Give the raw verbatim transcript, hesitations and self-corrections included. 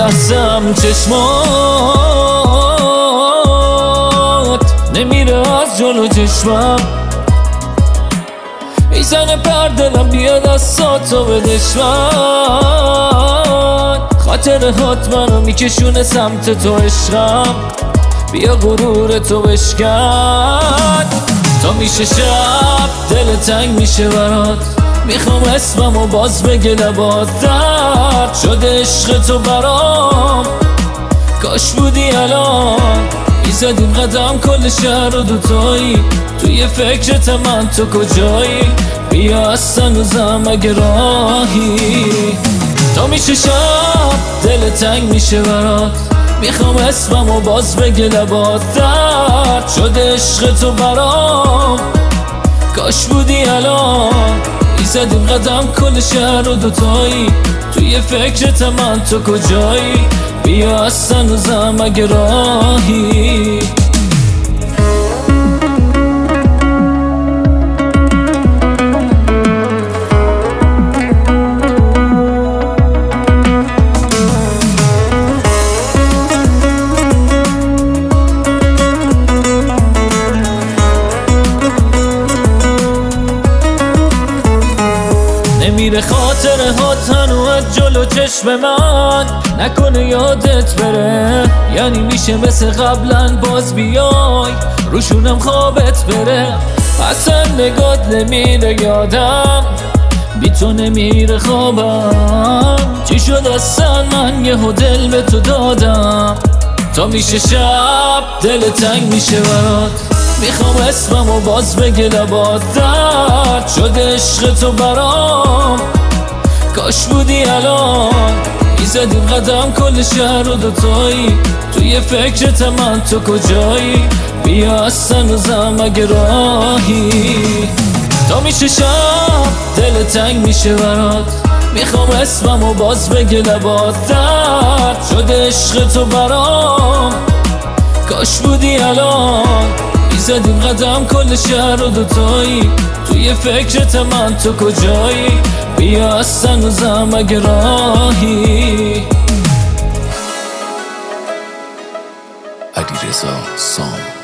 لحظه هم چشمات نمیره از جلو چشمم، میزنه پر دلم بیاد از ساتو به دشمن. خاطرهات منو میکشونه سمت تو عشقم، بیا غرور تو بشکن. تا میشه شب دل تنگ میشه برات، میخوام اسممو باز بگه لبات. درد شده عشق تو برام، کاش بودی الان. میزدیم قدم کل شهر رو دوتایی، توی فکرت من تو کجایی؟ بیا از هنوزم اگه راهی. تا میشه شب دل تنگ میشه برات، میخوام اسممو باز بگه لبات. درد شده عشق تو برام، کاش بودی الان. میزدیم قدم کل شهر رو دوتایی، توی فکرت من تو کجایی؟ بیا از هنوزم اگه راهی. نمیره خاطره ها تنو از جلو چشم من، نکنه یادت بره. یعنی میشه مثل قبلا باز بیای، روشونم خوابت بره. اصلا نگات نمیره یادم، بی تو نمیره خوابم. چی شد اصلا من یه دل به تو دادم؟ تا میشه شب دل تنگ میشه برات، میخوام اسممو باز بگه لبات. درد شده عشق تو برام، کاش بودی الان. میزدیم قدم کل شهر رو دوتایی، توی فکرت من تو کجایی؟ بیا از هنوزم اگه راهی. تا میشه شب دل تنگ میشه برات، میخوام اسممو باز بگه لبات. درد شده عشق تو برام، کاش بودی الان. میزدیم قدم کل شهر رو دوتایی، توی فکرت من تو کجایی؟ بیا از هنوزم اگه راهی. علیرضا سام